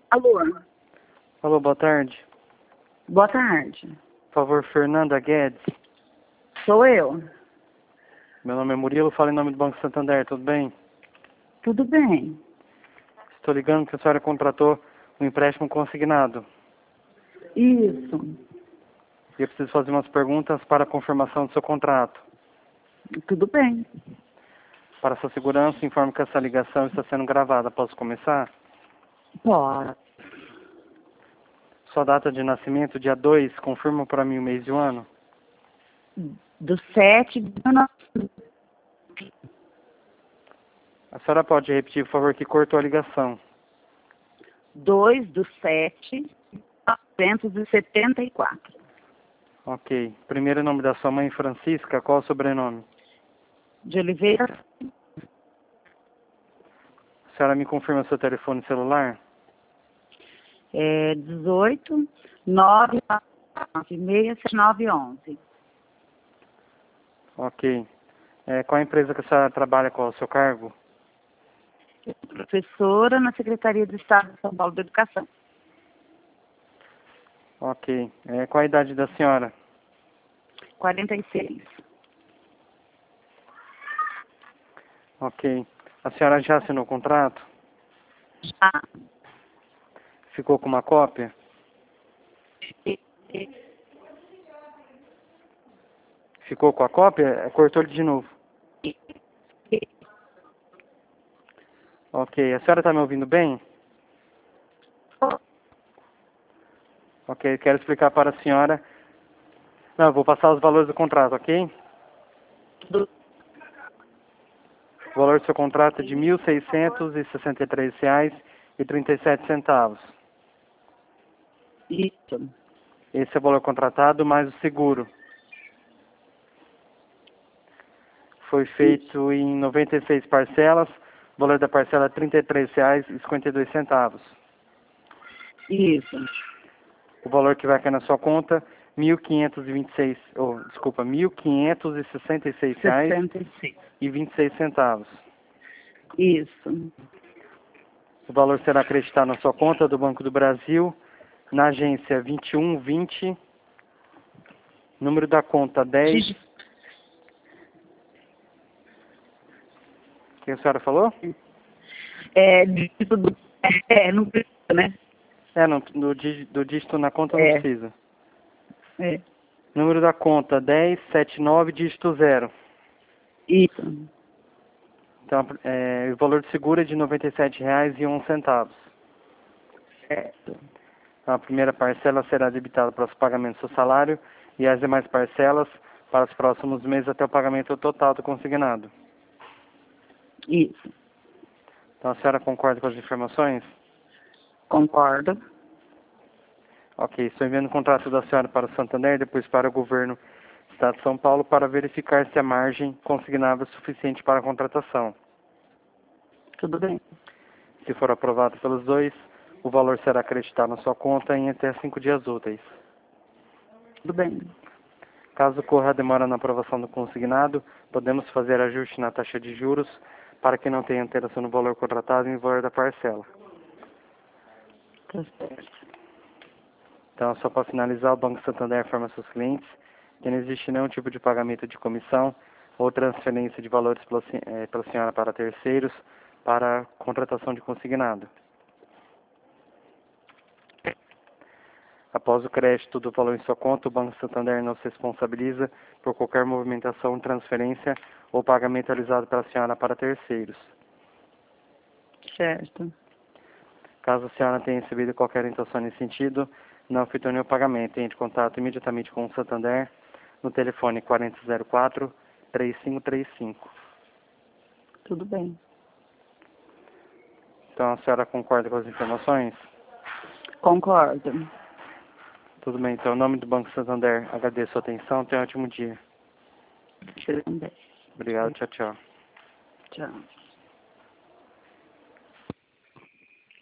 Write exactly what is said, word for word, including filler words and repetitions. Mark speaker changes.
Speaker 1: Alô?
Speaker 2: Alô, boa tarde.
Speaker 1: Boa tarde.
Speaker 2: Por favor, Fernanda Guedes.
Speaker 1: Sou eu.
Speaker 2: Meu nome é Murilo, falo em nome do Banco Santander, tudo bem?
Speaker 1: Tudo bem?
Speaker 2: Estou ligando que a senhora contratou um empréstimo consignado.
Speaker 1: Isso.
Speaker 2: E eu preciso fazer umas perguntas para a confirmação do seu contrato.
Speaker 1: Tudo bem.
Speaker 2: Para sua segurança, informo que essa ligação está sendo gravada. Posso começar?
Speaker 1: Pode.
Speaker 2: Sua data de nascimento, dia dois, confirma para mim o mês e o ano?
Speaker 1: Do sete de novembro.
Speaker 2: A senhora pode repetir, por favor, que cortou a ligação.
Speaker 1: dois do sete de mil novecentos e setenta e quatro.
Speaker 2: Ok. Primeiro nome da sua mãe, Francisca. Qual o sobrenome?
Speaker 1: De Oliveira.
Speaker 2: A senhora me confirma seu telefone celular?
Speaker 1: É dezoito, nove, nove, seis, sete, nove, onze.
Speaker 2: Ok. É, qual a empresa que a senhora trabalha? Qual é o seu cargo?
Speaker 1: Professora na Secretaria do Estado de São Paulo da Educação.
Speaker 2: Ok. É, qual a idade da senhora?
Speaker 1: quarenta e seis.
Speaker 2: Ok. A senhora já assinou o contrato?
Speaker 1: Já.
Speaker 2: Ficou com uma cópia? Ficou com a cópia? É, cortou ele de novo. Ok. A senhora está me ouvindo bem? Ok. Quero explicar para a senhora. Não, eu vou passar os valores do contrato, ok? O valor do seu contrato é de mil seiscentos e sessenta e três reais e trinta e sete centavos.
Speaker 1: Isso.
Speaker 2: Esse é o valor contratado mais o seguro. Foi feito em noventa e seis parcelas. O valor da parcela é trinta e três reais e cinquenta e dois centavos.
Speaker 1: Isso.
Speaker 2: O valor que vai cair na sua conta, mil quinhentos e vinte e seis, oh, desculpa, mil quinhentos e sessenta e seis reais
Speaker 1: sessenta e seis.
Speaker 2: e vinte e seis centavos.
Speaker 1: Isso.
Speaker 2: O valor será acreditado na sua conta do Banco do Brasil, na agência vinte e um vinte, número da conta dez. O que a senhora falou?
Speaker 1: É, dígito do, é, não precisa, né?
Speaker 2: É, não, do, dí- do dígito na conta não
Speaker 1: É.
Speaker 2: precisa.
Speaker 1: É.
Speaker 2: Número da conta dez setenta e nove, dígito zero.
Speaker 1: Isso.
Speaker 2: Então, é, o valor de seguro é de noventa e sete reais e um centavo.
Speaker 1: Certo.
Speaker 2: Então, a primeira parcela será debitada para os pagamentos do seu salário e as demais parcelas para os próximos meses até o pagamento total do consignado.
Speaker 1: Isso.
Speaker 2: Então, a senhora concorda com as informações?
Speaker 1: Concordo.
Speaker 2: Ok, estou enviando o contrato da senhora para o Santander, depois para o governo do Estado de São Paulo, para verificar se a margem consignável é suficiente para a contratação.
Speaker 1: Tudo bem.
Speaker 2: Se for aprovado pelos dois, o valor será acreditado na sua conta em até cinco dias úteis.
Speaker 1: Tudo bem.
Speaker 2: Caso ocorra a demora na aprovação do consignado, podemos fazer ajuste na taxa de juros para que não tenha alteração no valor contratado e no valor da parcela.
Speaker 1: Tá certo.
Speaker 2: Então, só para finalizar, o Banco Santander informa seus clientes que não existe nenhum tipo de pagamento de comissão ou transferência de valores pela, sen- eh, pela senhora para terceiros para a contratação de consignado. Após o crédito do valor em sua conta, o Banco Santander não se responsabiliza por qualquer movimentação, transferência ou pagamento realizado pela senhora para terceiros.
Speaker 1: Certo.
Speaker 2: Caso a senhora tenha recebido qualquer intenção nesse sentido, não efetue nenhum pagamento. Entre em contato imediatamente com o Santander no telefone quarenta zero quatro, três cinco três cinco.
Speaker 1: Tudo bem.
Speaker 2: Então, a senhora concorda com as informações?
Speaker 1: Concordo.
Speaker 2: Tudo bem. Então, em nome do Banco Santander, agradeço a sua atenção. Tenha um ótimo dia.
Speaker 1: Você também.
Speaker 2: Obrigado. Tchau, tchau.
Speaker 1: Tchau.